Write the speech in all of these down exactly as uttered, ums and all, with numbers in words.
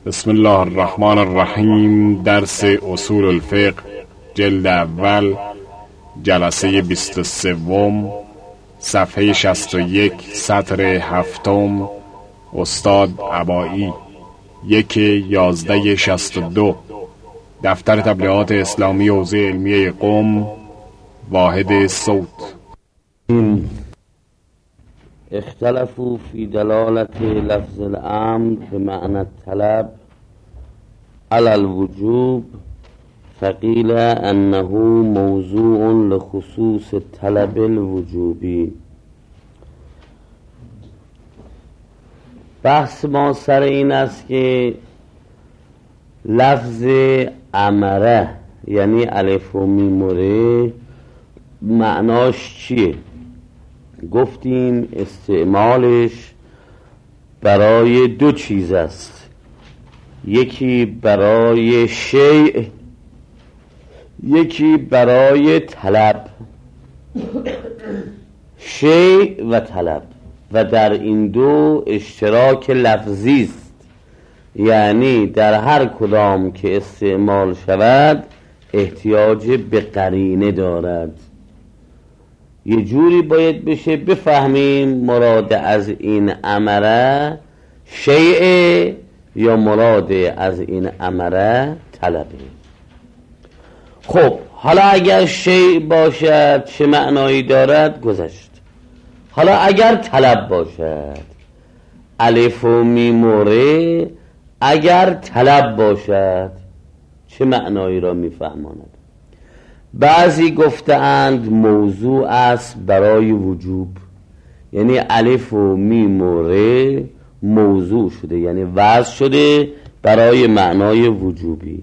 بسم الله الرحمن الرحیم. درس اصول الفقه جلد اول جلسه بیست و سوم، صفحه شصت و یک، سطر هفتم. استاد عبایی. یک یازده شصت و دو. دفتر تبلیغات اسلامی حوزه علمیه قم. واحد صوت. اختلفوا في دلالة لفظ الأمر بمعنى الطلب على الوجوب، فقيل أنه موضوع لخصوص الطلب الوجوبي. بحث ما سر این است که لفظ امره یعنی الف و میم و ر معناش چیه؟ گفتیم استعمالش برای دو چیز است، یکی برای شیء، یکی برای طلب. شیء و طلب، و در این دو اشتراک لفظی است، یعنی در هر کدام که استعمال شود احتیاج به قرینه دارد. یه جوری باید بشه بفهمیم مراد از این امره شیء یا مراد از این امره طلبه. خب حالا اگر شیء باشد چه معنایی دارد گذشت. حالا اگر طلب باشد، الف و میم و ر اگر طلب باشد چه معنایی را میفهماند؟ بعضی گفتند موضوع است برای وجوب، یعنی الف و میم و ر موضوع شده، یعنی وضع شده برای معنای وجوبی.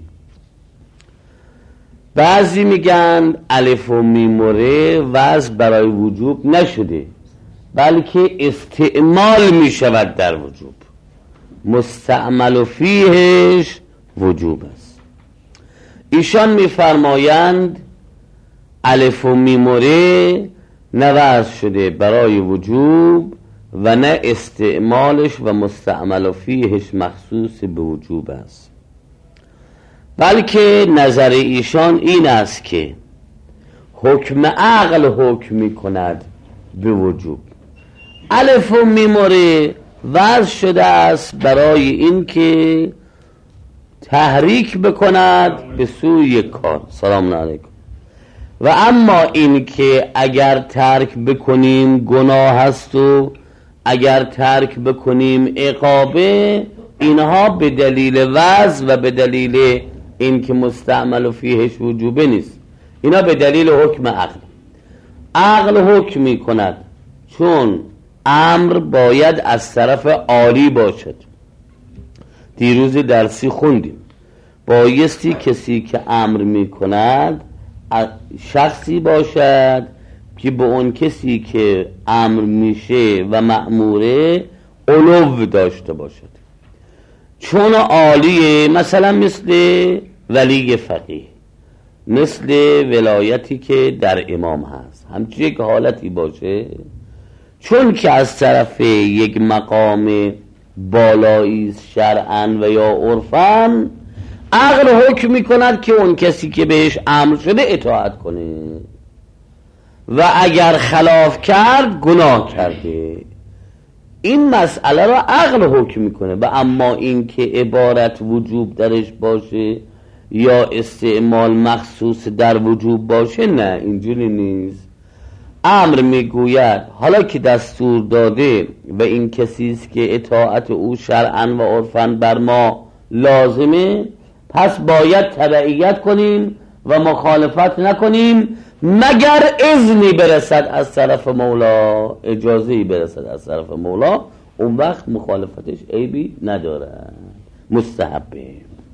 بعضی میگن الف و میم و ر وضع برای وجوب نشده، بلکه استعمال میشود در وجوب، مستعمل فیهش وجوب است. ایشان میفرمایند الف و میم و ر نه وضع شده برای وجوب و نه استعمالش و مستعمل فیهش مخصوص به وجوب است، بلکه نظر ایشان این است که حکم عقل حکم می کند به وجوب. الف و میم و ر وضع شده است برای این که تحریک بکند به سوی کار. سلام علیکم. و اما این که اگر ترک بکنیم گناه هست و اگر ترک بکنیم عقابه، اینها به دلیل وضع و به دلیل این که مستعمل فیهش وجوبه نیست، اینا به دلیل حکم عقل. عقل حکم می کند چون امر باید از طرف عالی باشد. دیروز درسی خوندیم بایستی کسی که امر می کند شخصی باشد که به اون کسی که امر میشه و مأموره علو داشته باشد، چون عالیه، مثلا مثل ولی فقیه، مثل ولایتی که در امام هست، همچون یک حالتی باشه، چون که از طرف یک مقام بالایی شرعاً و یا عرفاً، عقل حکم می کند که اون کسی که بهش امر شده اطاعت کنه و اگر خلاف کرد گناه کرده. این مسئله را عقل حکم می کنه. و اما این که عبارت وجوب درش باشه یا استعمال مخصوص در وجوب باشه، نه، اینجوری نیست. امر می گوید حالا که دستور داده و این کسی است که اطاعت او شرعاً و عرفاً بر ما لازمه، پس باید تبعیت کنیم و مخالفت نکنیم مگر اذنی برسد از طرف مولا، اجازهی برسد از طرف مولا، اون وقت مخالفتش عیبی نداره، مستحبه.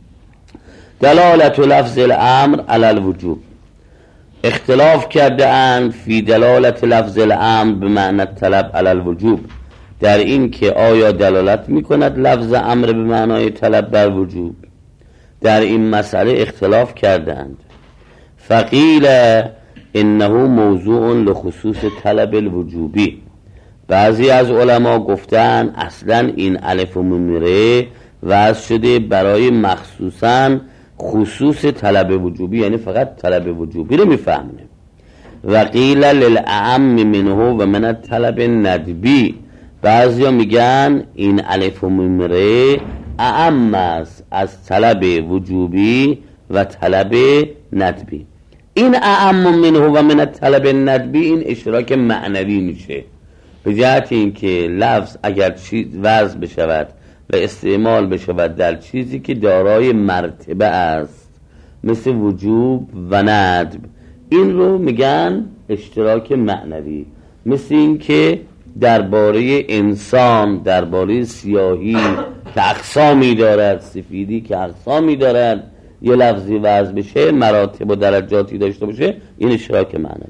دلالت لفظ الامر علی الوجوب. اختلاف کرده اند فی دلالت لفظ الامر به معنی طلب علی الوجوب، در این که آیا دلالت میکند لفظ امر به معنای طلب بر وجوب. در این مسئله اختلاف کردند. فقیل انه موضوع لخصوص طلب الوجوبی. بعضی از علما گفتن اصلا این الف و میم ر وضع شده برای مخصوصا خصوص طلب وجوبی، یعنی فقط طلب وجوبی رو میفهمه. و قیل للأعم منه و من الطلب ندبی، بعضیا میگن این الف و میم ره اعم است از طلب وجوبی و طلب ندبی. این اعم منه و من الطلب ندبی این اشتراک معنوی میشه، به جهت اینکه لفظ اگر چیز وضع بشود و استعمال بشود در چیزی که دارای مرتبه است مثل وجوب و ندب، این رو میگن اشتراک معنوی. مثل این که درباره انسان، درباره سیاهی که اقسامی دارد، سفیدی که اقسامی دارد، یه لفظی وضع بشه مراتب و درجاتی داشته باشه، این اشتراک معنوی.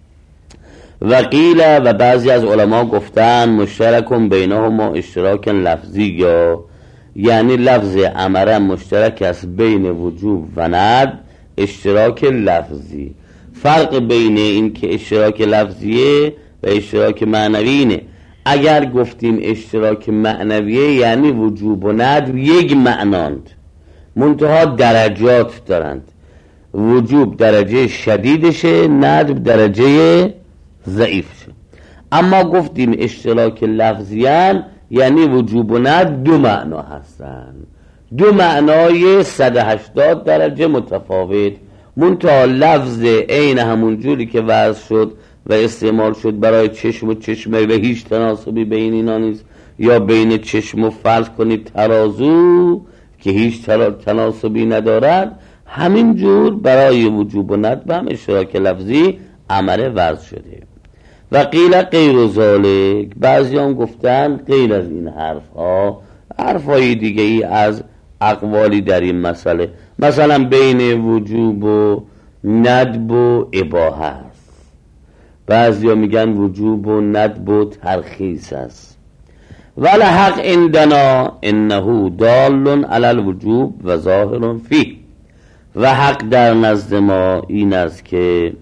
و قیل و بعضی از علما گفتن مشترکم بینهما اشتراک لفظی، یا یعنی لفظ امر مشترک است بین وجوب و ندب، اشتراک لفظی. فرق بین این که اشتراک لفظیه و اشتراک معنوی اینه، اگر گفتیم اشتراک معنویه یعنی وجوب و ندب یک معناند، منتها درجات دارند، وجوب درجه شدیدشه، ندب درجه ضعیفشه. اما گفتیم اشتراک لفظیان یعنی وجوب و ندب دو معنا هستن، دو معنای صد و هشتاد درجه متفاوت، منتها لفظ عین همون جوری که وضع شد و استعمال شد برای چشم و چشمه و هیچ تناسبی بین اینا نیست، یا بین چشم و فرض کنید ترازو که هیچ تناسبی ندارد، همین جور برای وجوب و ندب هم اشتراک لفظی امر وضع شده. و قیل غیر ذالک، بعضی هم گفتن غیر از این حرف ها حرف های دیگه ای از اقوالی در این مسئله، مثلا بین وجوب و ندب و اباحه است، بعضی ها میگن وجوب و ندب و ترخیص است. ولحق عندنا انه دال علی الوجوب و ظاهر فیه، و حق در نزد ما این است که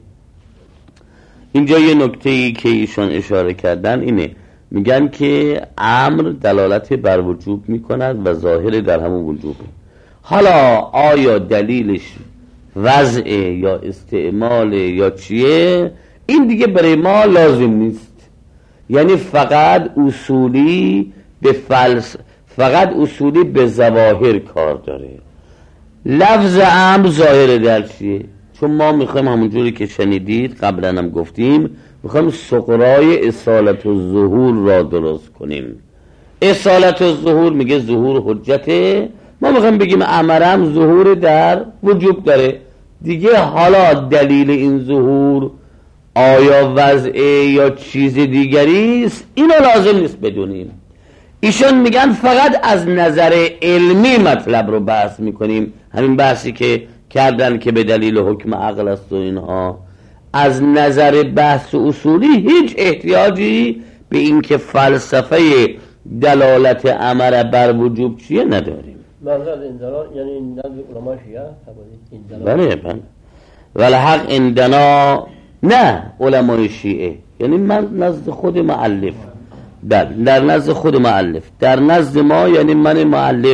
اینجا یه نکته ای که ایشان اشاره کردن اینه، میگن که امر دلالت بر وجوب میکند و ظاهر در همون وجوبه. حالا آیا دلیلش وضع یا استعمال یا چیه، این دیگه برای ما لازم نیست، یعنی فقط اصولی به فلس فقط اصولی به ظواهر کار داره. لفظ امر ظاهر در چیه؟ چون ما میخوایم همونجوری که شنیدید قبلا هم گفتیم، میخوایم سقرای اصالت و ظهور را درست کنیم. اصالت و ظهور میگه ظهور حجته، ما میخوایم بگیم امرم ظهور در وجوب داره دیگه. حالا دلیل این ظهور آیا وضعه یا چیز دیگری است، اینو لازم نیست بدونیم. ایشون میگن فقط از نظر علمی مطلب رو بحث میکنیم، همین بحثی که کردن که به دلیل حکم عقل است و اینها. از نظر بحث اصولی هیچ احتیاجی به این که فلسفه دلالت امر بر وجوب چیه نداریم. منظر این دلال یعنی نزد علماء شیعه این دلال بله بله ولحق عندنا، نه علماء شیعه، یعنی من نزد خود مؤلف، بله در نزد خود مؤلف، در نزد ما یعنی من مؤلف،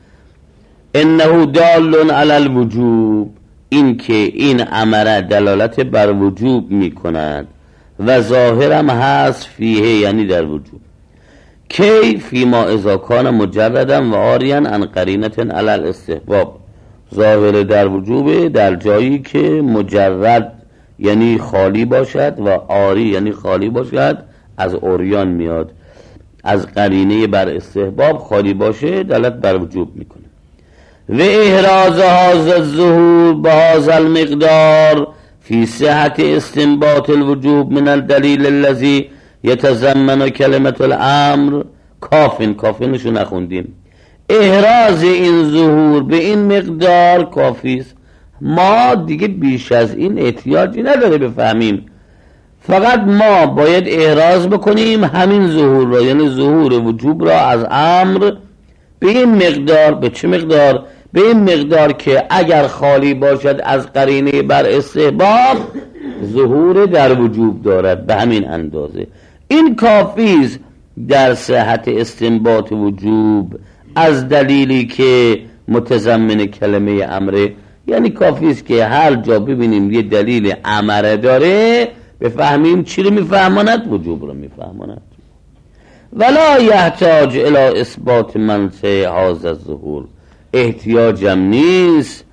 انه دال علی الوجوب، این که این امر دلالت بر وجوب میکند و ظاهرم هست فیه یعنی در وجوب. کی فیما اذا کان مجردم و آریان عن قرینت علی الاستحباب، ظاهر در وجوب در جایی که مجرد یعنی خالی باشد و آری یعنی خالی باشد، از اوریان میاد، از قرینه بر استحباب خالی باشه دلالت بر وجوب میکنه. و احراز هذا الظهور بهذا المقدار فی صحت استنباط الوجوب من الدلیل الذي يتضمن کلمة الامر کافین، کافینشو نخوندیم، احراز این ظهور به این مقدار کافی است، ما دیگه بیش از این احتیاجی نداره بفهمیم، فقط ما باید احراز بکنیم همین ظهور را، یعنی ظهور وجوب را از امر به این مقدار. به چه مقدار؟ به این مقدار که اگر خالی باشد از قرینه بر استحباب ظهور در وجوب دارد، به همین اندازه این کافی است در صحت استنباط وجوب از دلیلی که متضمن کلمه امره. یعنی کافی است که هر جا ببینیم یه دلیل امره داره بفهمیم چی رو میفهماند؟ وجوب رو میفهماند. ولا یحتاج الی اثبات منشأ هذا الظهور، احتیاجم نیست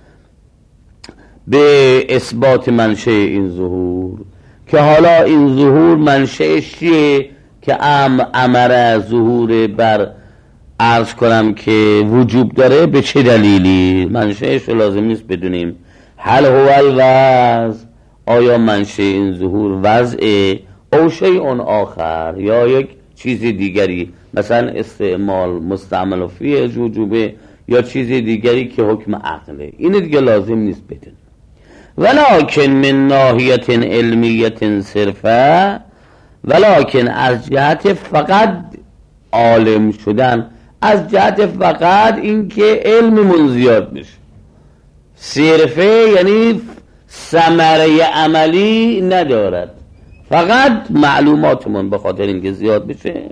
به اثبات منشأ این ظهور که حالا این ظهور منشأش چیه که ام امره ظهور بر عرض کنم که وجوب داره، به چه دلیلی منشأش رو لازم نیست بدونیم. هل هو الوضع، آیا منشأ این ظهور وضعه، او شیء آخر، یا یک چیز دیگری، مثلا استعمال مستعمل فیه وجوبه، یا چیز دیگری که حکم عقله. این دیگه لازم نیست بدونیم. ولکن من ناحیت علمیت صرفه، ولکن از جهت فقط عالم شدن، از جهت فقط اینکه علممون زیاد بشه، صرفه یعنی ثمره عملی ندارد، فقط معلوماتمون به خاطر اینکه زیاد بشه.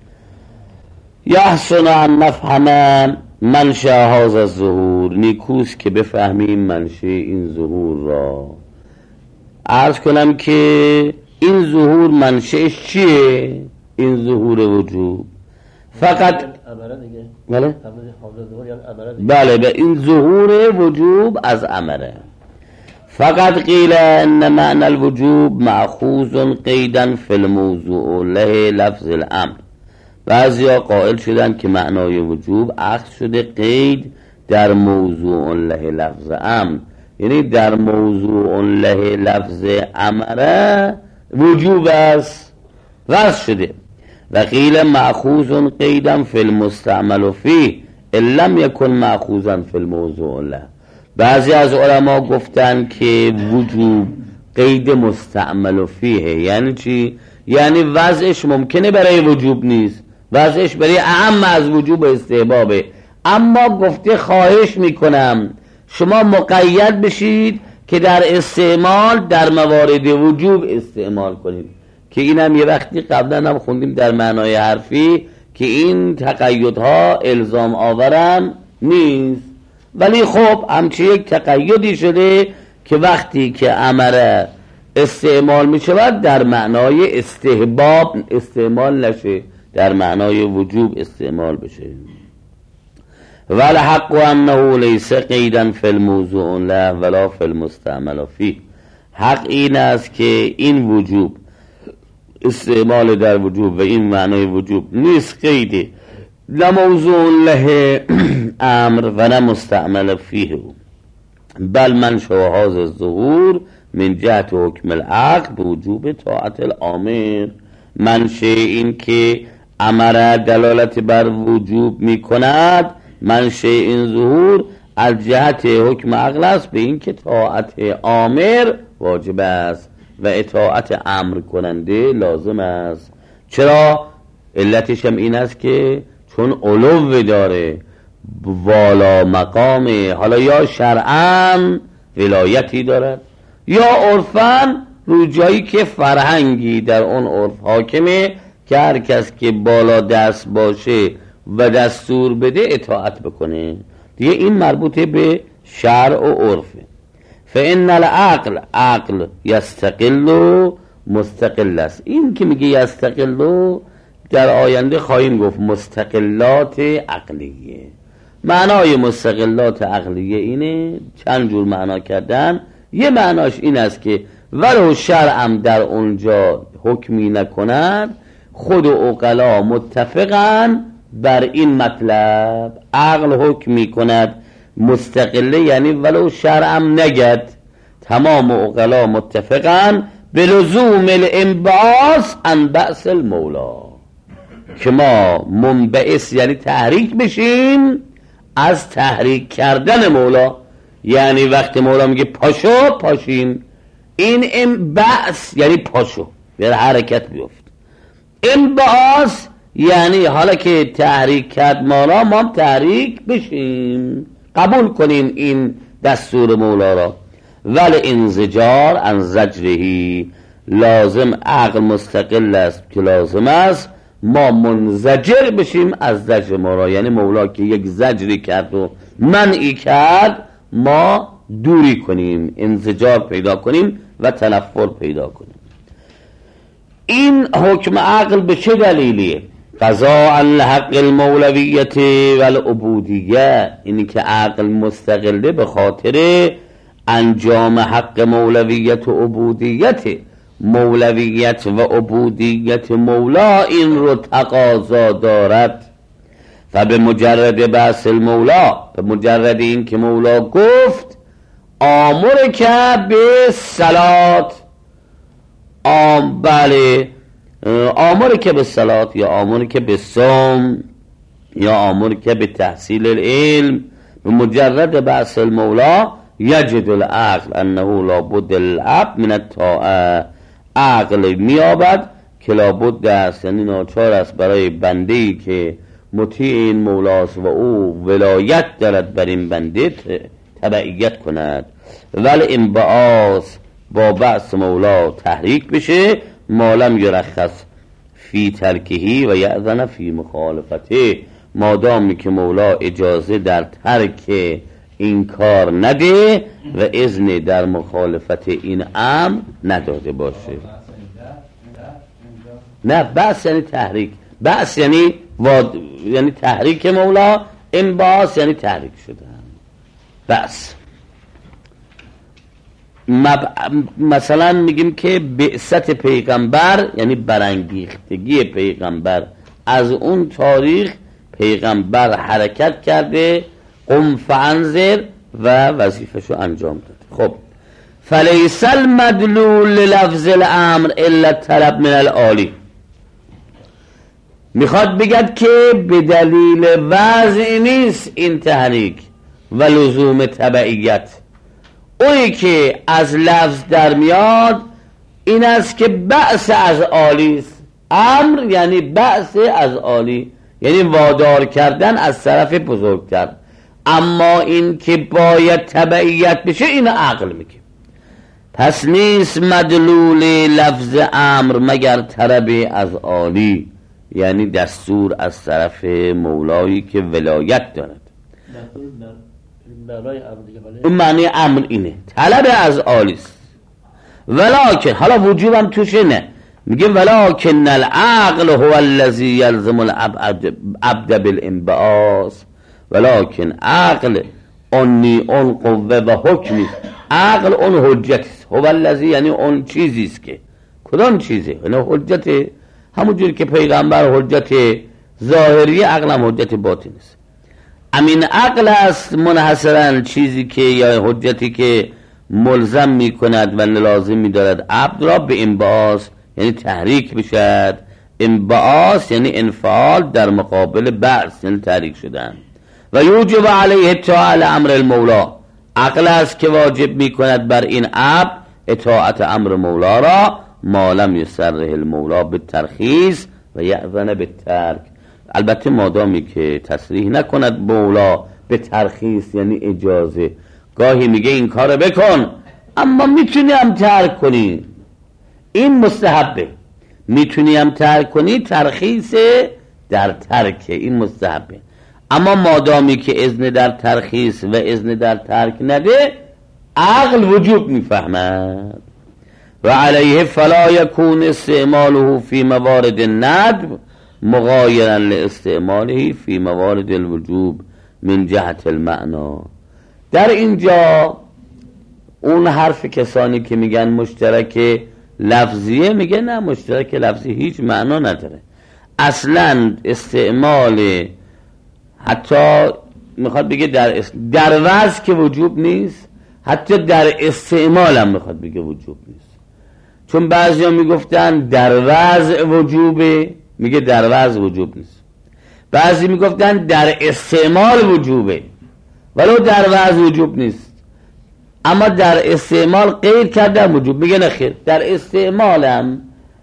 یحسن ان نفهم منشأ هذا الظهور، نیکوست که بفهمیم منشأ این ظهور را. عرض کنم که این ظهور منشأش چیه؟ این ظهور وجوب فقط بله بله به این ظهور وجوب از امره. فقط قیل ان معنى الوجوب مأخوذ قیدا فی الموضوع له لفظ الامر، بعضیا قائل شدن که معنای وجوب اخذ شده قید در موضوع له لفظ امر، یعنی در موضوع له لفظ امره وجوب است وضع شده. و قیل مأخوذ قیدا فی المستعمل فیه ان لم یکن مأخوذا فی الموضوع له، بعضی از علما گفتن که وجوب قید مستعمل فیه یعنی چی؟ یعنی وضعش ممکنه برای وجوب نیست، وضعش برای اعم از وجوب استحبابه، اما گفته خواهش میکنم شما مقید بشید که در استعمال در موارد وجوب استعمال کنید، که اینم یه وقتی قبلا هم خوندیم در معنای حرفی که این تقیدها الزام آورم نیست، ولی خب همچه یک تقیدی شده که وقتی که امره استعمال می شود در معنای استحباب استعمال نشه، در معنای وجوب استعمال بشه. والحق انه لیس قیدا فی الموضوع له ولا فی المستعمل فیه، حق این است که این وجوب استعمال در وجوب و این معنای وجوب نیست قیده، لا موضوع له امر و نه مستعمل فیه، بل منشأ هذا الظهور من جهت حکم العقل بوجوب طاعت الامر، منشأ این که امر دلالت بر وجوب می کند، منشأ این ظهور از جهت حکم عقل است به این که طاعت امر واجب است و اطاعت امر کننده لازم است. چرا؟ علتش هم این است که چون علو داره، والا مقامه، حالا یا شرعاً ولایتی دارد یا عرفاً رو جایی که فرهنگی در اون عرف حاکمه که هر کس که بالا دست باشه و دستور بده اطاعت بکنه دیگه، این مربوطه به شرع و عرفه. فإن العقل عقل یستقل و مستقل است، این که میگه یستقل در آینده خواهیم گفت مستقلات عقلیه. معنای مستقلات عقلیه اینه، چند جور معنا کردن، یه معناش این است که ولو شرعم در اونجا حکمی نکند خود عقلا متفقن بر این مطلب، عقل حکم میکند مستقله، یعنی ولو شرعم نگد تمام عقلا متفقن به لزوم الانبعاث عن بعث المولا، که ما منبعث یعنی تحریک بشیم از تحریک کردن مولا، یعنی وقتی مولا میگه پاشو پاشیم، این انبعث یعنی پاشو یعنی حرکت بیفت، انبعاث یعنی حالا که تحریک کرد مولا ما هم تحریک بشیم، قبول کنیم این دستور مولا را. ولی انزجار عن زجرهی، لازم عقل مستقل است که لازم است ما منزجر بشیم از زجر مولا، یعنی مولا که یک زجری کرد و منعی کرد ما دوری کنیم، انزجار پیدا کنیم و تنفر پیدا کنیم. این حکم عقل به چه دلیلیه؟ قضاء الحق المولویت و العبودیه، اینی که عقل مستقله به خاطر انجام حق مولویت و عبودیت. مولویت و عبودیت مولا این رو تقاضا دارد. و به مجرد بحث المولا، به مجرد این که مولا گفت آمر که به صلات، آم بله آمر که به صلات یا آمر که به صوم یا آمر که به تحصیل العلم، به مجرد بحث المولا یجد العقل انه لابد العبد من الطاعه، عقل میابد که لابد است، یعنی ناچار است برای بنده‌ای که مطیع این مولاست و او ولایت دارد بر این بنده تبعیت کند. ولی این بعض با بحث مولا تحریک بشه، مالم یرخص فی ترکهی و یأذن فی مخالفته، مادامی که مولا اجازه در ترک این کار نده و اذن در مخالفت این امر نداده باشه. نه بحث یعنی تحریک، بحث یعنی واد... یعنی تحریک مولا، انباس یعنی تحریک شدن. بس مب... مثلا میگیم که بعثت پیغمبر یعنی برانگیختگی پیغمبر، از اون تاریخ پیغمبر حرکت کرده، قم فانذر و وظیفه‌شو انجام داده. خب فلیس المدلول للفظ الامر الا طلب من العالی، میخواد بگد که به دلیل وضع نیست این تحریک و لزوم تبعیت، اونی که از لفظ در میاد این است که بعث از عالی است. امر یعنی بعث از عالی، یعنی وادار کردن از طرف بزرگتر. اما این که باید تبعیت بشه این عقل میگه. پس نیست مدلول لفظ امر مگر طلب از عالی، یعنی دستور از طرف مولایی که ولایت دارد. اون معنی امر اینه، طلب از عالی است. ولکن حالا وجوبم توش نه، میگه ولکن العقل هو الذی یلزم العبد بالانبعاث، ولکن عقل اونی اون قوه و حکمی، عقل اون حجت است. هو الذی یعنی اون چیزی است که، کدام چیزه؟ یعنی حجت، همونجوری که پیغمبر حجت ظاهری، عقل هم حجت باطنی است. امین عقل است منحصرا چیزی که یا حجتی که ملزم می کند و لازم می دارد عبد را به انبعاث، یعنی تحریک بشد. انبعاث یعنی انفعال در مقابل بعث، یعنی تحریک شدن. و یوجب علیه اطاعت امر المولا، عقل است که واجب می کند بر این عبد اطاعت امر مولا را، ما لم یصرح المولا بالترخیص و یأذن بالترک، البته مادامی که تصریح نکند مولا به ترخیص یعنی اجازه. گاهی میگه این کارو بکن اما میتونی هم ترک کنی، این مستحبه، میتونی هم ترک کنی، ترخیص در ترک، این مستحبه. اما مادامی که اذن در ترخیص و اذن در ترک نده، عقل وجوب میفهمد. و علیه فلا یکون استعماله فی موارد الندب مغایرا لاستعماله فی موارد الوجوب من جهت المعنا. در اینجا اون حرف کسانی که میگن مشترک لفظیه، میگه نه، مشترک لفظی هیچ معنا نداره. اصلا استعمال، حتی میخواد بگه در در وضع که وجوب نیست، حتی در استعمال هم میخواد بگه وجوب نیست. چون بعضی ها میگفتن در وضع وجوبه، میگه در وضع وجوب نیست. بعضی میگفتن در استعمال وجوبه ولو در وضع وجوب نیست، اما در استعمال قید کردن وجوب، میگه نخیر، در استعمال هم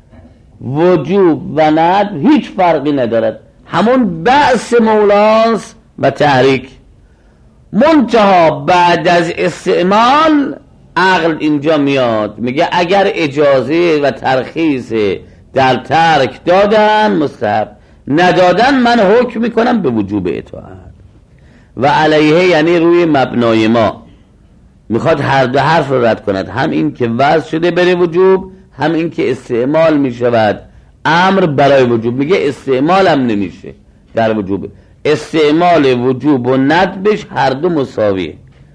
وجوب و ندب هیچ فرقی ندارد، همون بعث مولاست و تحریک. منتها بعد از استعمال عقل اینجا میاد، میگه اگر اجازه و ترخیص در ترک دادن مستحب، ندادن من حکم میکنم به وجوب اطاعت. و علیه یعنی روی مبنای ما میخواد هر دو حرف رو رد کند، هم این که وضع شده برای وجوب، هم این که استعمال میشود امر برای وجوب. میگه استعمال هم نمیشه در وجوب، استعمال وجوب و ندبش هر دو مساویه.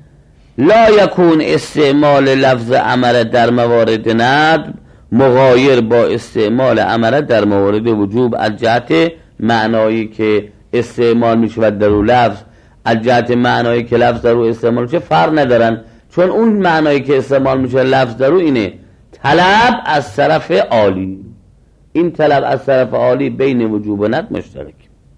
لا یکون استعمال لفظ امر در موارد ندب مغایر با استعمال امر در موارد وجوب، از جهت معنایی که استعمال میشود در اون لفظ، از جهت معنایی که لفظ در اون استعمال میشه فرق ندارن، چون اون معنایی که استعمال میشه لفظ در اون اینه طلب از طرف عالی. این طلب از طرف عالی بین وجوب و ندب مشترک.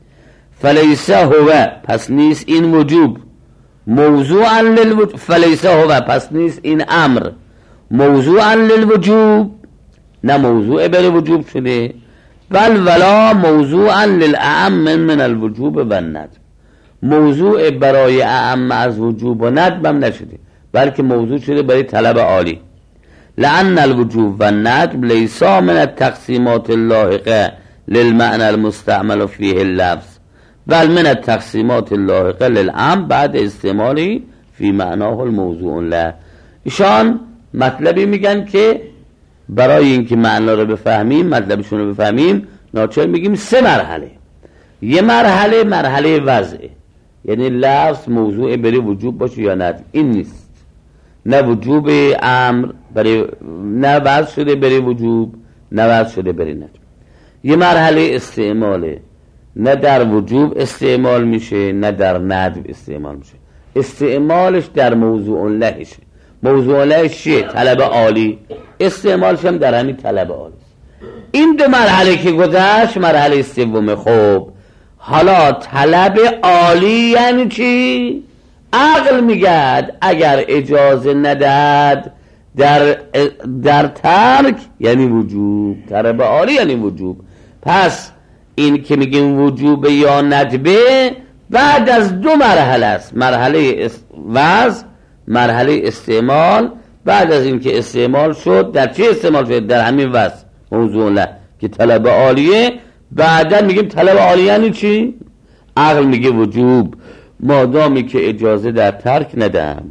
فلیس هو پس نیست این وجوب موضوعا للوجوب، فلیس هو پس نیست این امر موضوعا للوجوب، نه موضوع برای وجوب شده، بل ولا موضوعا للأعم من الوجوب و الندب، موضوع برای اعم از وجوب و ندب هم نشده، بلکه موضوع شده برای طلب عالی. لأن الوجوب و الندب لیسا من التقسیمات اللاحقه للمعنى المستعمل فيه اللفظ، بل من التقسیمات اللاحقه للأعم بعد استعمالی فی معناه الموضوع له. ایشان مطلبی میگن که برای اینکه معنا رو بفهمیم، مطلبشون رو بفهمیم، ناچار میگیم سه مرحله. یه مرحله مرحله وضعه، یعنی لفظ موضوع برای وجوب باشه یا نه، این نیست، نه وجوب امر برای، نه وضع شده برای وجوب، نه وضع شده برای ندب. یه مرحله استعماله، نه در وجوب استعمال میشه نه در ندب استعمال میشه، استعمالش در موضوع لهشه. موضوع لهش چیه؟ طلب عالی، استعمالش هم در همین طلب عالی. این دو مرحله که گذشت مرحله سوم. خب حالا طلب عالی یعنی چی؟ عقل میگد اگر اجازه ندهد در در ترک یعنی وجوب، طلب عالی یعنی وجوب. پس این که میگیم وجوب یا ندبه بعد از دو مرحله است، مرحله وضع، مرحله استعمال. بعد از این که استعمال شد، در چه استعمال شد؟ در همین وضع موضوع له که طلب عالیه. بعدا میگیم طلب عالیه یعنی چی؟ عقل میگه وجوب، مادامی که اجازه در ترک ندهم.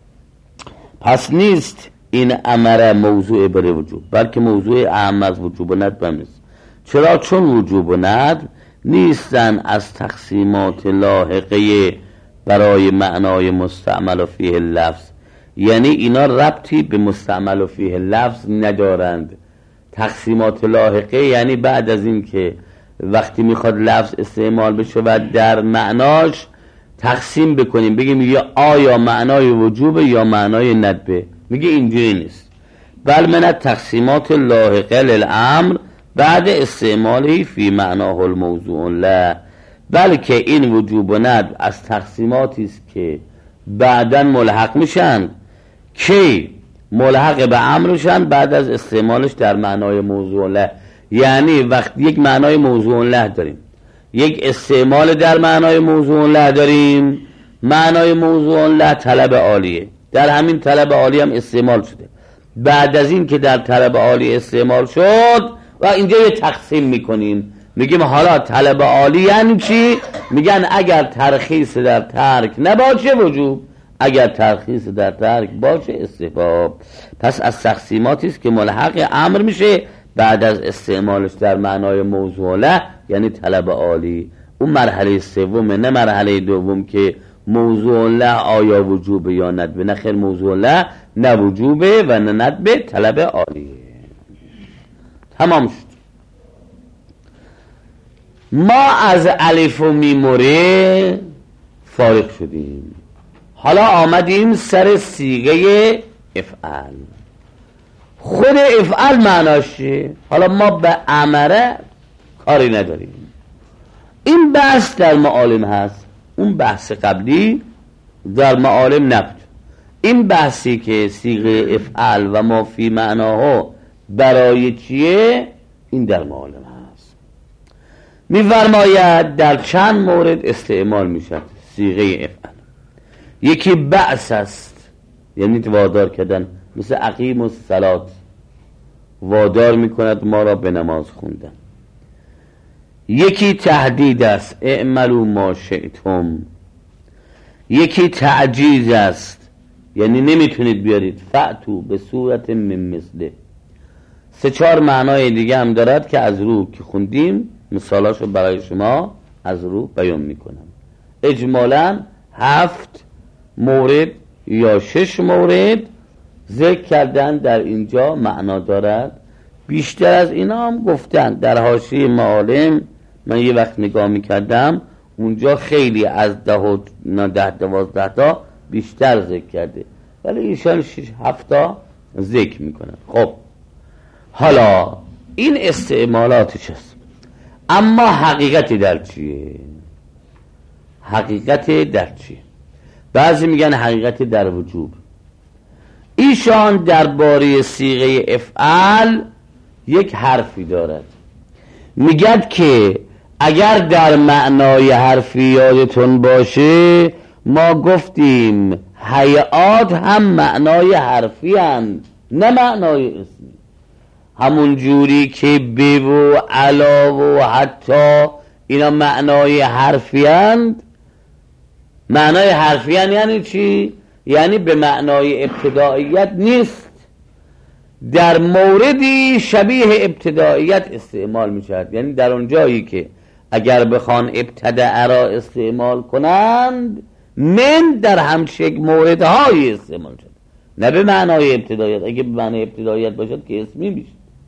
پس نیست این امر موضوع برای وجوب، بلکه موضوع اهم از وجوب و ندب نیست. چرا؟ چون وجوب و ندب نیستن از تقسیمات لاحقه برای معنای مستعمل فیه اللفظ، یعنی اینا ربطی به مستعمل فیه اللفظ ندارند. تقسیمات لاحقه یعنی بعد از این که وقتی میخواد لفظ استعمال بشه و در معناش تقسیم بکنیم، بگیم یا آیا معنای وجوب یا معنای ندبه، میگه اینجوری نیست. بل من تقسیمات لاحقه للامر بعد استعمالی فی معناه الموضوع له، بلکه این وجوب و ندب از تقسیماتی است که بعداً ملحق میشن، که ملحق به امرشن بعد از استعمالش در معنای موضوع له. یعنی وقت یک معنای موضوع له داریم، یک استعمال در معنای موضوع له داریم، معنای موضوع له طلب عالیه، در همین طلب عالی هم استعمال شده. بعد از این که در طلب عالی استعمال شد و اینجا یه تقسیم میکنیم، میگیم حالا طلب عالی یعنی چی؟ میگن اگر ترخیص در ترک نباشه وجوب، اگر ترخیص در ترک باشه استحباب. پس از تقسیماتی است که ملحق امر میشه بعد از استعمالش در معنای موضوع له، یعنی طلب عالی. اون مرحله سوم، نه مرحله دوم که موضوع له آیا وجوب یا ندبه. نه خیر، موضوع له نه وجوبه و نه ندبه، طلب عالیه. تمام شد. ما از الف و میموره فارغ شدیم، حالا آمدیم سر صیغه افعال. خود افعال معناش چیه؟ حالا ما به امره کاری نداریم، این بحث در معالم هست، اون بحث قبلی در معالم نبود. این بحثی که صیغه افعال و ما فی معناها برای چیه، این در معالم هست. می‌فرماید در چند مورد استعمال میشد صیغه افعال. یکی بعث است، یعنی وادار کردن، مثل اقیم الصلات، وادار میکند ما را به نماز خوندن. یکی تهدید است، اعملوا ما شئتم. یکی تعجیز است، یعنی نمیتونید بیارید، فأتوا به صورت من مثله. سه چهار معنای دیگه هم دارد که از رو که خوندیم مثالاشو برای شما از رو بیان میکنم. اجمالاً هفت مورد یا شش مورد ذکر کردن در اینجا معنا دارد. بیشتر از اینا هم گفتن در حاشیه معالم. من یه وقت نگاه میکردم اونجا خیلی از ده و ده دوازده تا بیشتر ذکر کرده، ولی ایشان شش هفت تا ذکر میکنن. خب حالا این استعمالاتش است، اما حقیقتی در چیه؟ حقیقت در چیه؟ بعضی میگن حقیقت در وجوب. ایشان درباره صیغه افعال یک حرفی دارد، میگد که اگر در معنای حرفی یادتون باشه ما گفتیم هیئات هم معنای حرفی هستند نه معنای اسمی. همون جوری که به و علا و حتی اینا معنای حرفی هستند. معنای حرفی هستند یعنی چی؟ یعنی به معنای ابتداییت نیست، در موردی شبیه ابتداییت استعمال می شود. یعنی در اون جایی که اگر بخوان ابتداء را استعمال کنند من در همچه موردهای استعمال شد، نه به معنای ابتداییت. اگه به معنای ابتداییت باشد که اسمی میشه.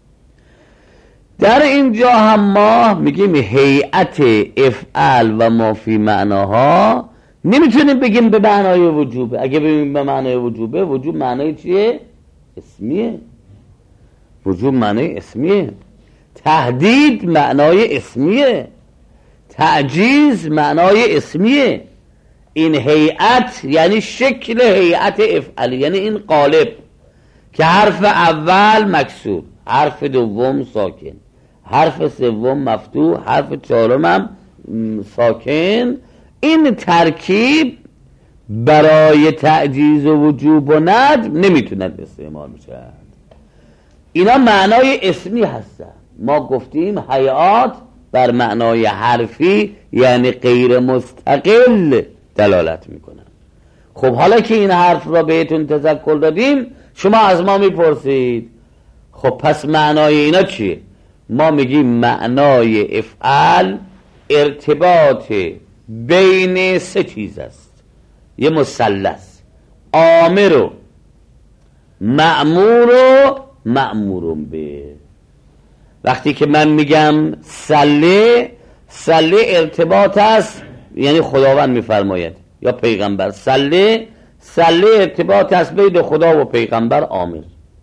در اینجا هم ما میگیم هیئت افعال و ما فی معناها نمیتونیم بگیم به معنای وجوبه. اگه بگیم به معنای وجوبه، وجوب معنای چیه؟ اسمیه. وجوب معنای اسمیه. تهدید معنای اسمیه. تعجیز معنای اسمیه. این هیئت یعنی شکل هیئت افعالی، یعنی این قالب که حرف اول مکسور، حرف دوم ساکن، حرف سوم مفتوح، حرف چهارم هم ساکن. این ترکیب برای تعجیز و وجوب و ندب نمیتوند استعمال بشد. اینا معنای اسمی هستن. ما گفتیم هیئات بر معنای حرفی یعنی غیر مستقل دلالت میکنن. خب حالا که این حرف را بهتون تذکر دادیم، شما از ما میپرسید خب پس معنای اینا چیه؟ ما میگیم معنای افعال ارتباط بین سه چیز است. یه مثلث، آمر و مأمور و مأمور به. وقتی که من میگم صله، صله ارتباط است، یعنی خداوند میفرماید یا پیغمبر. صله صله ارتباط است بین خدا و پیغمبر آمر.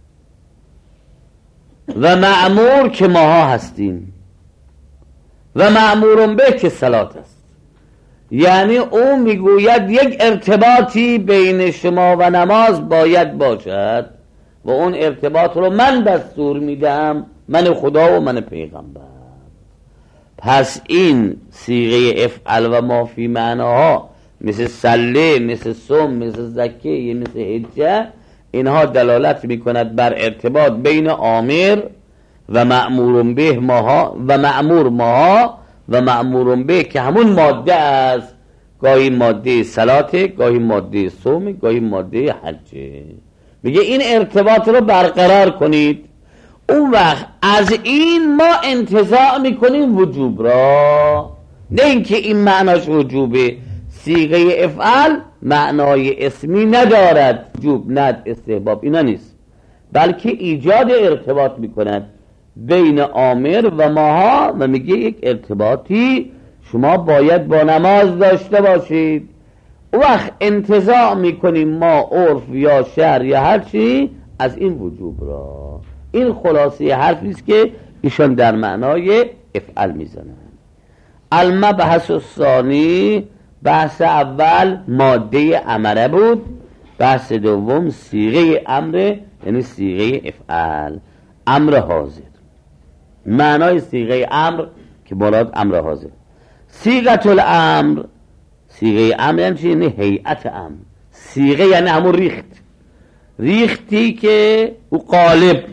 و مأمور که ماها هستیم و مأمور به که صلات است. یعنی او میگوید یک ارتباطی بین شما و نماز باید باشد و اون ارتباط رو من دستور میدم، من خدا و من پیغمبر. پس این صیغه افعل و ما فی معناها مثل صله، مثل صوم، مثل زکیه، مثل حجه، اینها دلالت میکند بر ارتباط بین آمر و مأمور به ماها و مأمور ماها و مأمور به که همون ماده است. گاهی ماده صلاته، گاهی ماده صوم، گاهی ماده حجه. میگه این ارتباط رو برقرار کنید. اون وقت از این ما انتزاع میکنیم وجوب را، نه اینکه این معناش وجوبه. صیغه افعال معنای اسمی ندارد، وجوب، ند، استحباب اینا نیست، بلکه ایجاد ارتباط میکند بین آمر و ماها و میگه یک ارتباطی شما باید با نماز داشته باشید. وقت انتزاع میکنیم ما عرف یا شرع یا هر چی از این وجوب را. این خلاصه حرفی است که ایشان در معنای افعال میزنن. المبحث الثانی، بحث اول ماده امره بود، بحث دوم صیغه امر یعنی صیغه افعال، امر حاضر. معنای صیغه امر که مراد امر حاضر. صیغه الامر، صیغه امر یعنی چی؟ یعنی هیئت امر. صیغه یعنی همون ریخت، ریختی که او قالب،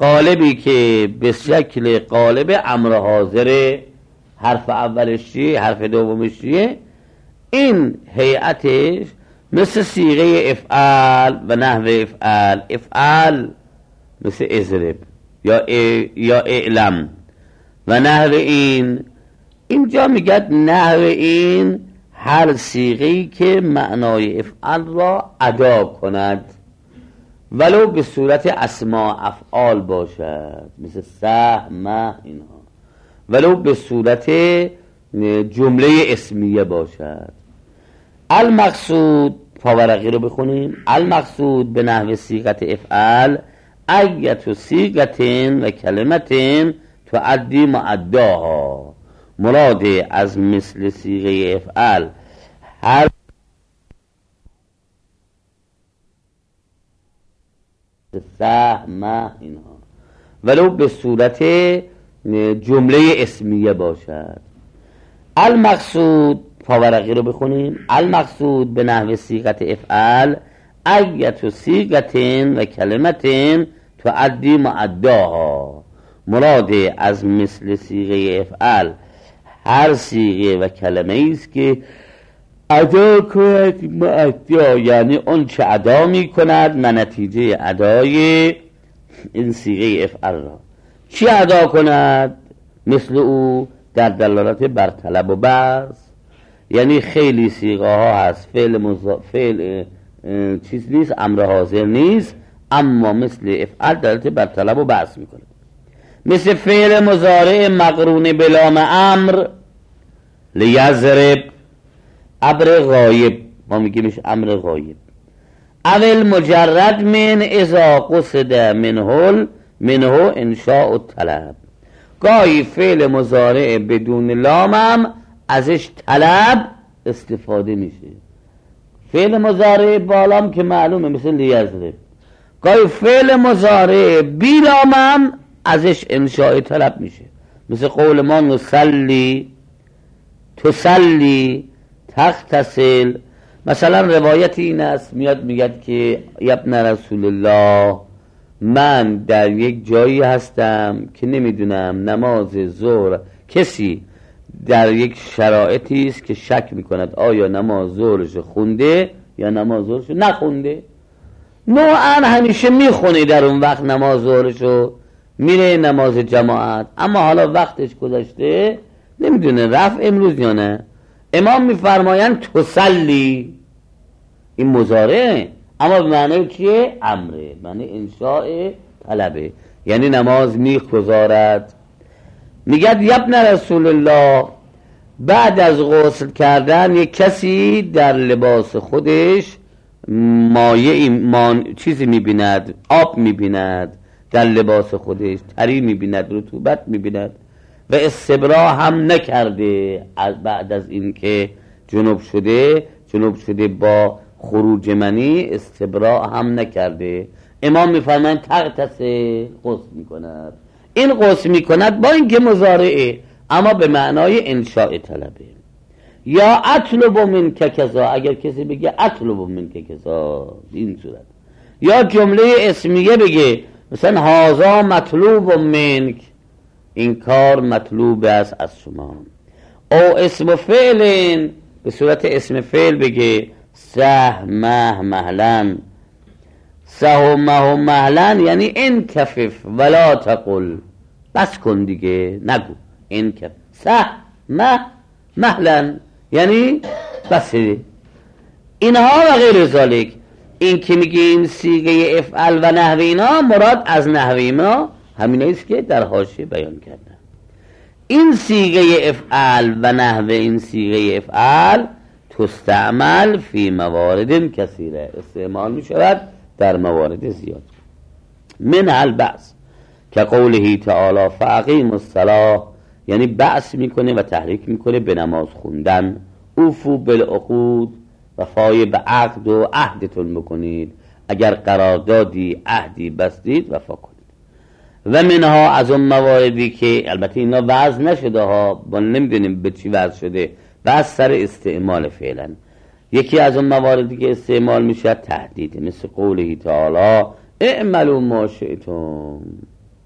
قالبی که به شکل قالب امر حاضر، حرف اولش چیه، حرف دومش چیه، این هیئتش مثل صیغه افعال و نحو افعال. افعال مثل اضرب یا یا اعلم و نحو این. اینجا میگد نحو این هر صیغه‌ای که معنای افعال را ادا کند ولو به صورت اسماء افعال باشد، مثل سه مه اینها، ولو به صورت جمله اسمیه باشد. المقصود، پاورقی رو بخونیم. المقصود به نحو صیغت افعال ایت صیغتن و کلمتن تعدی معداها. مراد از مثل صیغه افعال هر سهم اینها ولو به صورت جمله اسمیه باشد. المقصود، پاورقی رو بخونیم. المقصود به نحو صیغت افعال ایت صیغتن و کلمتن تعدی معداها. مراد از مثل صیغه افعال هر صیغه و کلمه است که ادا کند معدا، یعنی اون چه ادا می کند نه نتیجه ادای این صیغه افعال را. چی ادا کند؟ مثل او در دلالت بر طلب و بحث، یعنی خیلی صیغه ها هست فعل مزا... فعل چیز نیست، امر حاضر نیست، اما مثل افعال دلالت بر طلب و بحث می کند. مثل فعل مضارع مقرون بلام امر، لیضرب، امر غایب، ما میگیمش امر غایب. اول مجرد من اذا قصد منه منه انشاء الطلب. گاهی فعل مضارع بدون لامم ازش طلب استفاده میشه. فعل مضارع با لام که معلومه مثل لیضرب. گاهی فعل مضارع بی لامم ازش انشاء طلب میشه، مثل قول ما نصلی، تسلی، تغتسل. مثلا روایت این است، میاد میگد که ابن رسول الله، من در یک جایی هستم که نمیدونم نماز ظهر، کسی در یک شرایطی است که شک میکند آیا نماز ظهرش خونده یا نماز ظهرش نخونده. نوعا همیشه میخونه در اون وقت نماز ظهرشو، میره نماز جماعت، اما حالا وقتش گذشته نمیدونه رفت امروز یا نه. امام میفرمایند تسلی، این مضارع اما به معنی چیه؟ امره، معنی انشاء طلبه، یعنی نماز میگذارد. میگد یبن رسول الله، بعد از غسل کردن یک کسی در لباس خودش مایه مان چیزی میبیند، آب میبیند در لباس خودش، تری میبیند، رطوبت میبیند و استبرا هم نکرده. از بعد از این که جنوب شده جنوب شده با خروج منی استبرا هم نکرده. امام میفرمایند تغتسل، غسل میکند. این غسل میکند با اینکه مضارعه اما به معنای انشاء طلبه. یا اطلب منک کذا، اگر کسی بگه اطلب منک کذا این صورت، یا جمله اسمیه بگه مثلا هذا مطلوب منک، این کار مطلوب است از شما. او اسم فعل، به صورت اسم فعل بگه سه مه مهلن، سه مه مهلن یعنی انکفف ولا تقل، بس کن دیگه نگو، انکف. سه مه مهلن یعنی بسه. اینها و غیر ذالک. این که میگیم صیغه افعال و نحو اینا، مراد از نحو اینا همین است که در حاشیه بیان کردن. این صیغه افعال و نحو این صیغه افعال تستعمل فی موارد کثیره، استعمال می شود در موارد زیاد. من البعث که قوله تعالی فاقیموا الصلاة، یعنی بعث میکنه و تحریک میکنه به نماز خوندن. اوفو بالعقود، وفای به عقد و عهدتون بکنید، اگر قراردادی عهدی بستید وفا کنید. و منها از اون مواردی که البته اینا وضع نشده ها، ما نمیدونیم به چی وضع شده، بس سر استعمال فعلا. یکی از اون مواردی که استعمال میشه تهدید، مثل قوله تعالی اعملوا ما شئتم،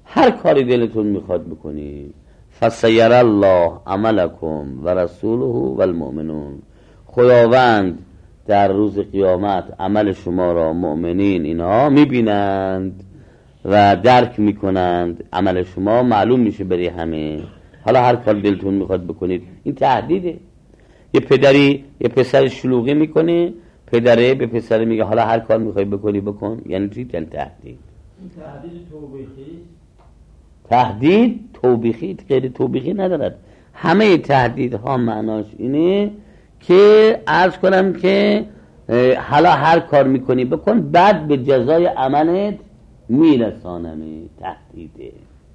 هر کاری دلتون میخواد بکنید. فسیر الله عملکم و رسوله و المؤمنون، خداوند در روز قیامت عمل شما را مؤمنین اینها میبینند و درک میکنند، عمل شما معلوم میشه برای همه. حالا هر کار دلتون میخواد بکنید. این تهدیده. یه پدری یه پسر شلوغی میکنه، پدره به پسر میگه حالا هر کار میخوای بکنی بکن. یعنی چی؟ یعنی تهدید. تهدید توبیخی. تهدید توبیخی غیر توبیخی ندارد. همه تهدیدها معناش اینه که عرض کنم که حالا هر کار میکنی بکن، بعد به جزای عملت میرسانمه. تهدیده.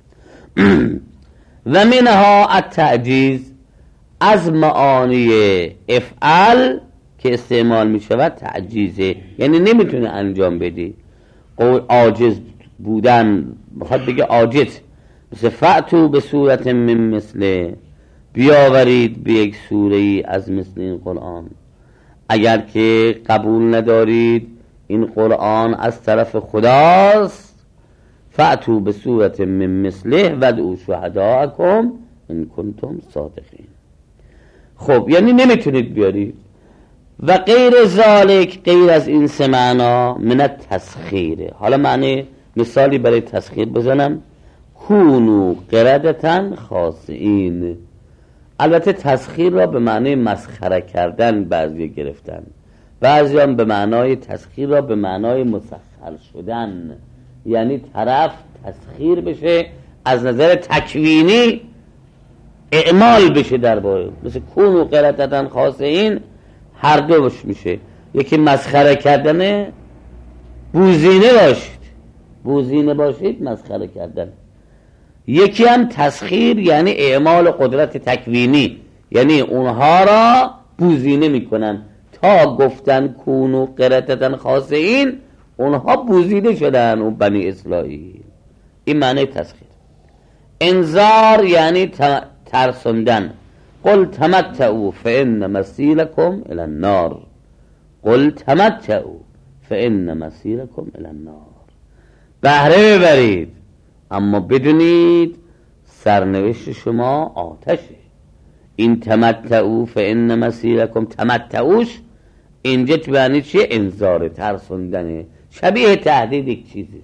و منها التعجیز، از معانی افعل که استعمال میشود تعجیزه، یعنی نمیتونه انجام بدی. عاجز بودن، بخواد بگه عاجز، مثل فأتو به صورت من مثله، بیاورید به یک سوره ای از مثل این قرآن. اگر که قبول ندارید این قرآن از طرف خداست، فأتو به صورت من مثله ودعوا شهداءکم ان کنتم صادقین. خب یعنی نمیتونید بیارید. و غیر ذالک، غیر از این سه معنا، من التسخیره. حالا معنی مثالی برای تسخیر بزنم. کونو قردتن خاصین. البته تسخیر را به معنی مسخره کردن بعضی گرفتن، بعضی هم به معنای تسخیر را به معنای مسخر شدن، یعنی طرف تسخیر بشه از نظر تکوینی، اعمال بشه درباره. مثل کونو قردتن خاصین هر دوش میشه. یکی مسخره کردنه، بوزینه باشید، بوزینه باشید مسخره کردن. یکی هم تسخیر یعنی اعمال قدرت تکوینی، یعنی اونها را بوزینه میکنن. تا گفتن کونو قردتن خاصین، اونها بوزینه شدن اون بنی اسرائیل. این معنی تسخیر. انذار یعنی ترسوندن. قل تمتعوا فإن مسیرکم الی النار. قل تمتعوا فإن مسیرکم الی النار. بهره ببرید اما بدونید سرنوشت شما آتشه. این تمتعوا فإن مسیرکم، تمتعوش اینجا معنی چیه؟ انذار، ترسوندنه، شبیه تهدید یک چیزی.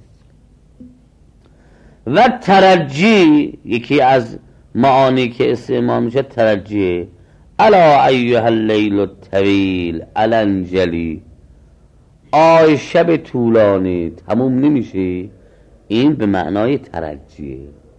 و ترجی، یکی از معانی که استعمال میشه ترجیه. الا ایها اللیل الطویل الانجلی، آی شب طولانی تموم نمیشه. این به معنای ترجیه.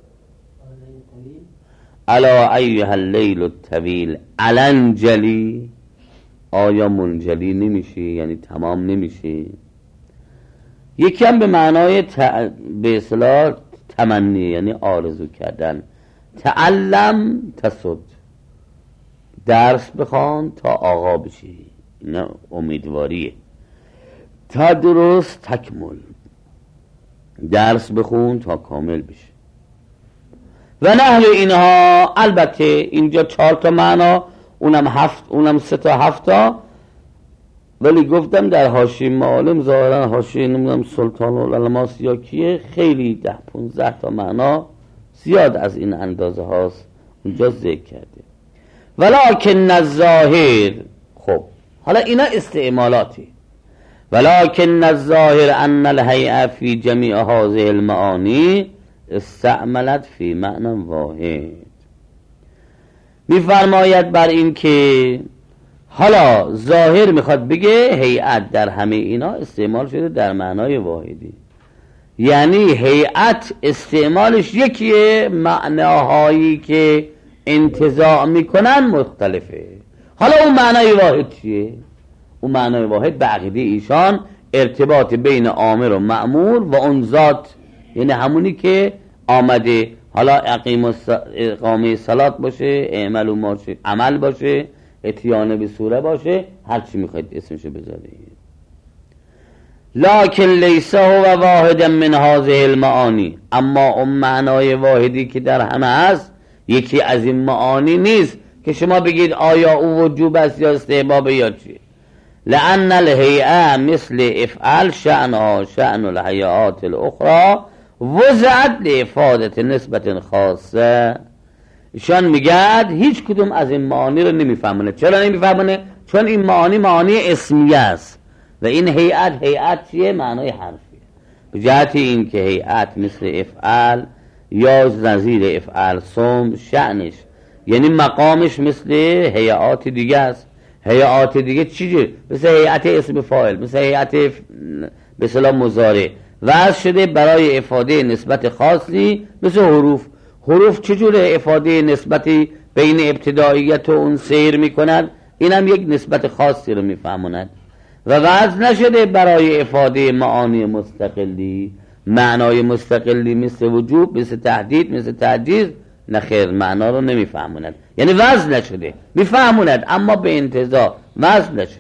الا ایها اللیل الطویل الانجلی، آیا منجلی نمیشه یعنی تمام نمیشه. یکی هم به معنای ت... به اصطلاح تمنی یعنی آرزو کردن. تعلم تسد، درس بخوان تا آقا بشی، نه امیدواریه. تا درست تکمل، درس بخون تا کامل بشه. و نحو اینها. البته اینجا چهار تا معنا، اونم هفت، اونم سه تا هفت تا، ولی گفتم در حاشیه معالم ظاهرا حاشیه نمیدونم سلطان العلماء یا کیه، خیلی ده پونزده تا معنا زیاد از این اندازه هاست اونجا ذکر کرده. ولکن الظاهر، خب حالا اینا استعمالاتی. ولکن الظاهر ان الهیئه فی جمیع هذه المعانی استعملت فی معنی واحد. میفرماید بر این که حالا ظاهر میخواد بگه هیئت در همه اینا استعمال شده در معنای واحدی، یعنی هیئت استعمالش یکیه، معناهایی که انتزاع میکنن مختلفه. حالا اون معنای واحد چیه؟ اون معنای واحد به عقیده ایشان ارتباط بین آمر و مأمور و اون ذات، یعنی همونی که آمده. حالا اقیم اقامه صلات باشه، اعمل و ماشه عمل باشه، اتیان به سوره باشه، هر چی میخواید اسمشو بذارید. لکن لیس هو واحد من هذه المعانی، اما اون معنای واحدی که در همه هست یکی از این معانی نیست که شما بگید آیا او وجوب است یا استحباب یا چی. لأن الهیئه مثل افعال شأنها شأن الهیئات الاخرى وضعت لافادت نسبت خاصه. ایشان میگد هیچ کدوم از این معانی رو نمیفهمونه. چرا نمیفهمونه؟ چون این معانی معانی اسمیه است و این هیئت هیئت چیه؟ معنای حرفیه. به جهت این که هیئت مثل افعل یا نظیر افعل صم شأنش یعنی مقامش مثل هیئات دیگه است. هیئات دیگه چیه؟ مثل هیئت اسم فاعل، مثل هیئت به اصطلاح مضارع وضع شده برای افاده نسبت خاصی مثل حروف. حروف چجوره افاده نسبتی بین ابتداییت و اون سیر میکند؟ این هم یک نسبت خاصی رو میفهموند و وضع نشده برای افاده معانی مستقلی، معنای مستقلی مثل وجوب، مثل تهدید، مثل تعجیز. نخیر، معنا رو نمیفهموند، یعنی وضع نشده، میفهموند اما به انتزاع وضع نشده.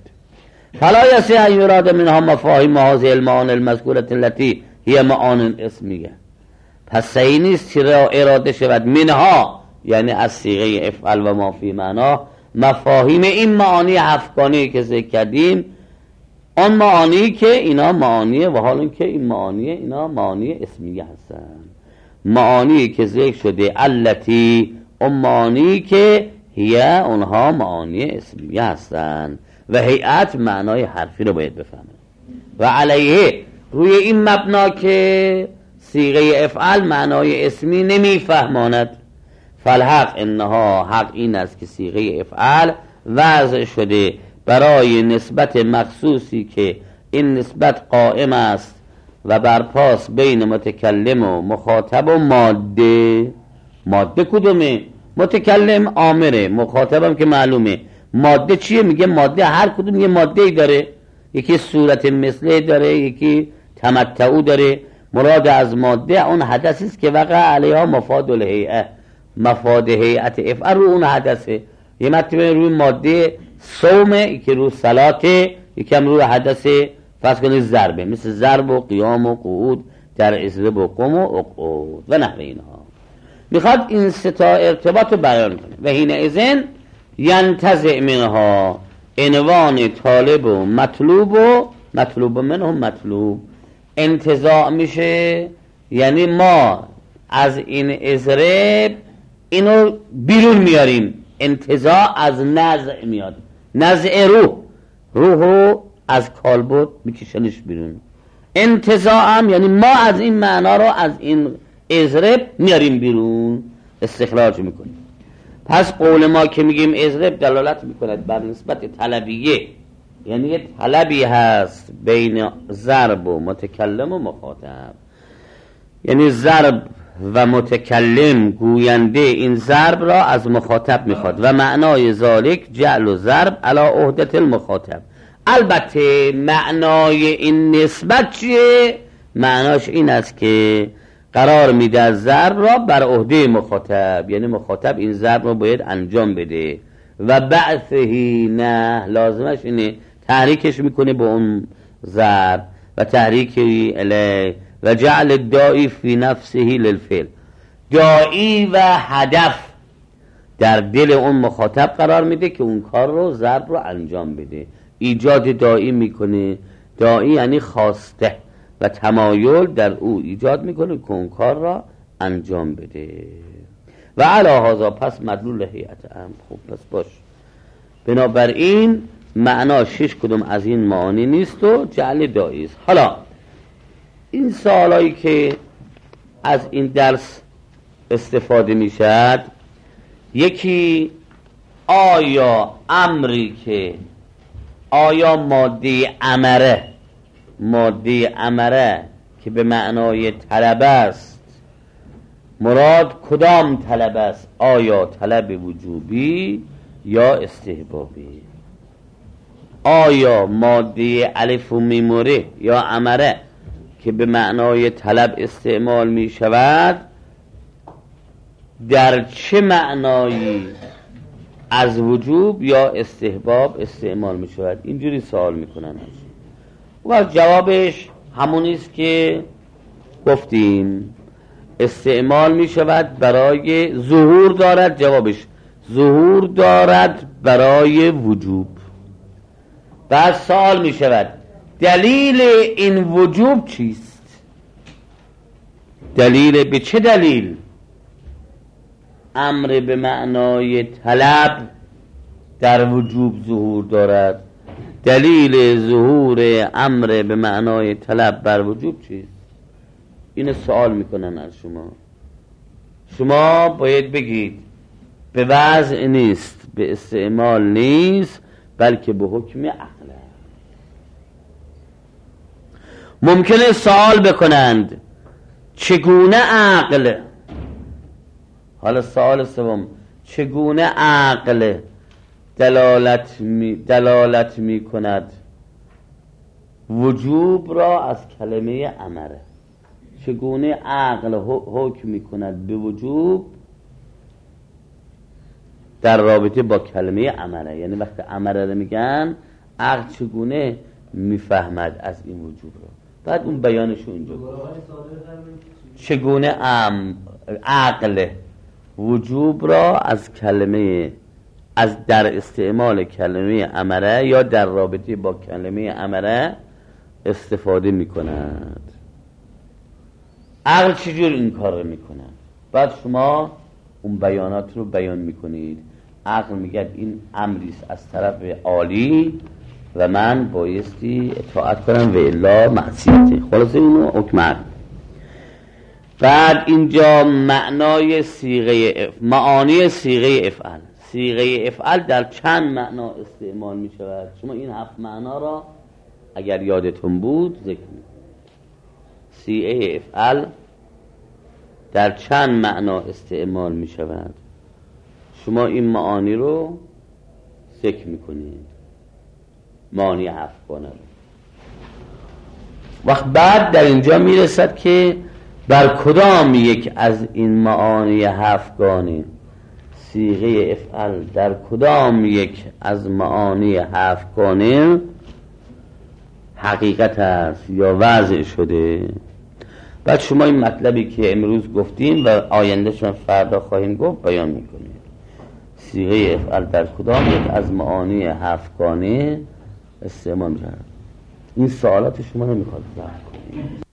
فلا یصح ان یراد منها مفاهیم هذه المعانی المذکورة التي هي معان اسمیه. پس صحیح نیست چرا اراده شود منها یعنی از صیغه افعل و ما فی معنا مفاهیم این معانی هفتگانه که ذکر کردیم، آن معانی که اینا معانیه و حال که این معانیه اینا معانی اسمیه هستند. معانی که ذکر شده التی اون معانی که هی اونها معانی اسمیه هستند و هیئت معنای حرفی رو باید بفهمند. و علیه روی این مبنا که صیغه افعال معنای اسمی نمیفهماند، فالحق انها حق این است که صیغه افعال وضع شده برای نسبت مخصوصی که این نسبت قائم است و برپاس بین متکلم و مخاطب و ماده. ماده کدومه؟ متکلم آمره، مخاطبم که معلومه. ماده چیه؟ میگه ماده هر کدوم یه ماده‌ای داره، یکی صورت مثله داره، یکی تمتعو داره. مراد از ماده اون حدثی است که وقع علیها مفاد الهیئه، مفاد هیئت افعال رو اون حدثه. یه مرتبه روی ماده صومه که رو صلاته، یکم روی حدث فرض کنید ضربه، مثل ضرب و قیام و قعود در اضرب و قم و اقعود و نحو اینها. میخواد این سه تا ارتباط رو بیان کنه. و حین اذن ینتزع منها عنوان طالب و مطلوب و مطلوب منه مطلوب انتزاع میشه، یعنی ما از این اضرب اینو بیرون میاریم. انتزاع از نزع میاد، نزع روح، روحو از کالبد میکشنش بیرون. انتزاع هم یعنی ما از این معنا رو از این اضرب میاریم بیرون، استخراج میکنیم. پس قول ما که میگیم اضرب دلالت میکند بر نسبت طلبیه، یعنی یه طلبی هست بین ضرب و متکلم و مخاطب. یعنی ضرب و متکلم گوینده این ضرب را از مخاطب میخواد و معنای ذالک جعل و ضرب علی عهدت المخاطب. البته معنای این نسبت چیه؟ معناش این است که قرار میده ضرب را بر عهده مخاطب، یعنی مخاطب این ضرب را باید انجام بده و بعثهی نه لازمش اینه تحریکش میکنه به اون ضرب و تحریکی الیه و جعل الدائی فی نفسه للفعل. دائی و هدف در دل اون مخاطب قرار میده که اون کار رو ضرب رو انجام بده. ایجاد دائی میکنه. دائی یعنی خواسته و تمایل در او ایجاد میکنه که اون کار را انجام بده. و علی هذا پس مدلول هیئت امر. خوب پس باش، بنابراین معنا شش کدوم از این معانی نیست و جعل دائی است. حالا این سوالایی که از این درس استفاده میشد، یکی آیا امری که آیا ماده امره، ماده امره که به معنای طلب است، مراد کدام طلب است؟ آیا طلب وجوبی یا استحبابی؟ آیا ماده الف و میموره یا امره که به معنای طلب استعمال می شود در چه معنایی از وجوب یا استحباب استعمال می شود؟ اینجوری سوال می کنن. و جوابش همونیست که گفتیم، استعمال می شود برای ظهور دارد. جوابش ظهور دارد برای وجوب. بعد سوال می شود دلیل این وجوب چیست؟ دلیل به چه دلیل امر به معنای طلب در وجوب ظهور دارد؟ دلیل ظهور امر به معنای طلب بر وجوب چیست؟ این سوال میکنن از شما. شما باید بگید به وضع نیست، به استعمال نیست، بلکه به حکم عقله. ممکنه سوال بکنند چگونه عقل، حالا سوال سوم، چگونه عقل دلالت می دلالت می کند وجوب را از کلمه امره؟ چگونه عقل حکم می کند به وجوب در رابطه با کلمه امره؟ یعنی وقتی امره رو میگن عقل چگونه میفهمد از این وجوب را؟ بعد اون بیانشو اینجا چگونه ام عقل وجوب را از کلمه از در استعمال کلمه امره یا در رابطه با کلمه امره استفاده میکند. عقل چجور این کار رو میکند؟ بعد شما اون بیانات رو بیان میکنید. عقل میگه این امریست از طرف عالی و من بایستی اطاعت کنم و الا معصیته. خلاصه اینو حکم عقل. بعد اینجا معنای صیغه معانی صیغه افعل. صیغه افعل در چند معنا استعمال می شود؟ شما این هفت معنا را اگر یادتون بود ذکر کنید. صیغه افعل در چند معنا استعمال می شود؟ شما این معانی رو ذکر می کنید، معانی هفت گانه. وقت بعد در اینجا می رسد که بر کدام یک از این معانی هفتگانه صیغه افعل در کدام یک از معانی هفتگانه حقیقت است یا وضع شده. بعد شما این مطلبی که امروز گفتیم و آینده شما فردا خواهیم گفت بیان میکنید. صیغه افعل در کدام یک از معانی هفتگانه استعمال میشه. این سوالات شما نمیخواد زحمت کنید.